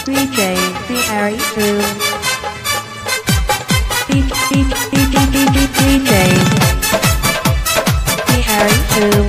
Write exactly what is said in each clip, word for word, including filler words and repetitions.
D J Harry two. D J D J Harry two.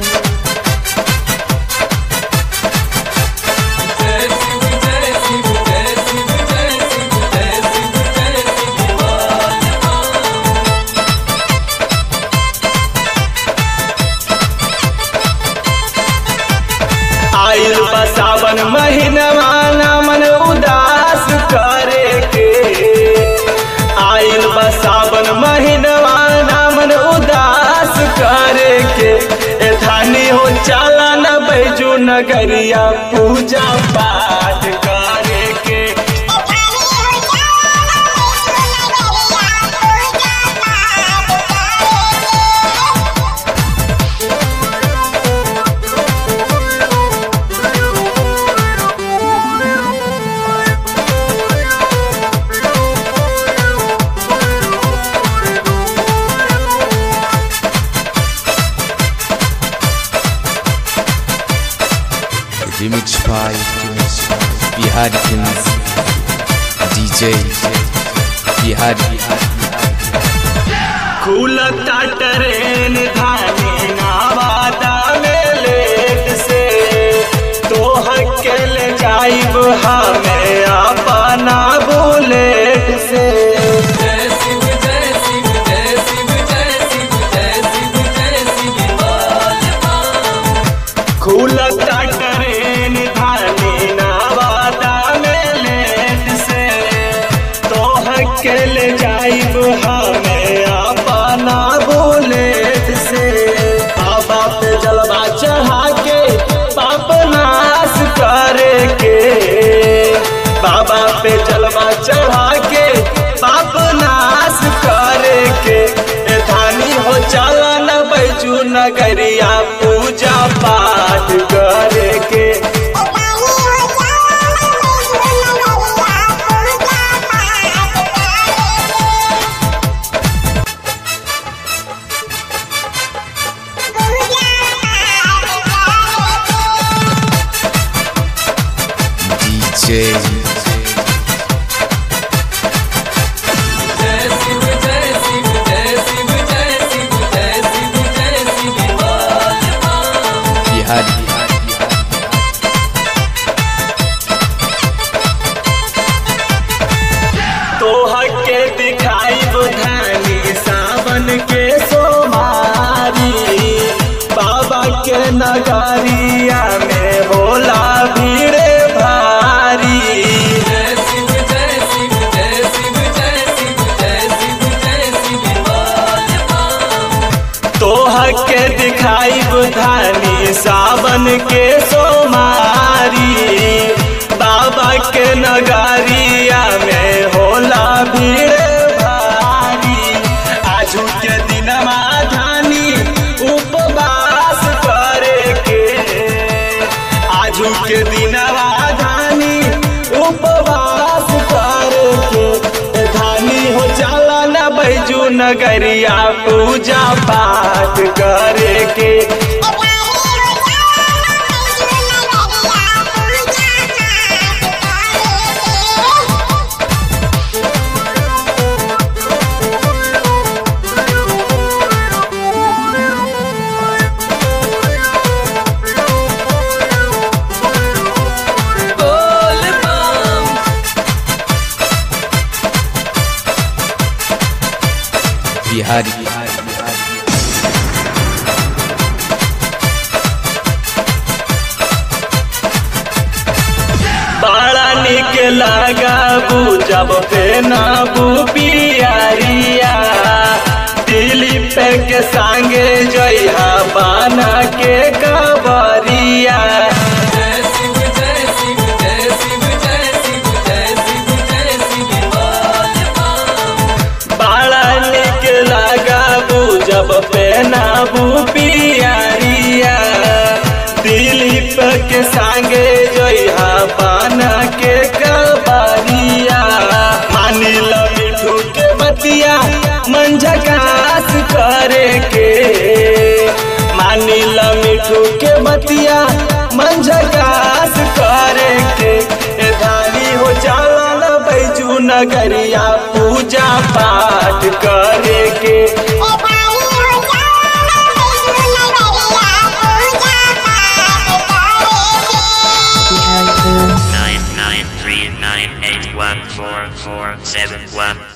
आइल बा सावन महीनवा ना मन उदास करे के। आइल बा सावन महीनवा ना मन उदास करे के। ए धानी हो चला न बैजू नगरिया पूजा पाठ करे के। Remix by Bihari Kings D J Bihari खुलता ट्रेन धानी नवादा में लेट से तो हकेल जाइब हमें अपना बुलेट से। खुलता ट्रेन धानी नवादा में लेट से तो हकेल जाइब हमें अपना बुलेट से। बाबा पे जलवा चढ़ा के पाप नाश करे के। बाबा पे जलवा चढ़ा के पाप नाश करे के। ए धानी हो चला न बैजू नगरिया पूजा पाठ करे के। D J Bihari तोह के दिखाई बुधानी सावन के सोमारी। बाबा के नगरिया में होला भीड़ भारी। तोह के दिखाई बुधानी सावन के सोमारी। बाबा के नगरिया में होला भीड़ भारी। आजू के दिनमा धानी उपवास करे के। आजू के दिनमा धानी उपवास करे के। धानी हो चला न बैजू नगरिया पूजा पाठ करे के। Bihari बड़ा निक लगा जब पेनाबू पियरिया। दिलीप के संगे जइहा बाना के कबरिया। बड़ा निक लगा जब पेनाबू पियरिया। दिलीप के संगे जइहा बाना के कबरिया। मानिल मिठू के बतिया मन झकास करे के। मानिल नगरिया पूजा पाठ करे के। Bihari Film. nine nine three nine eight one four four seven one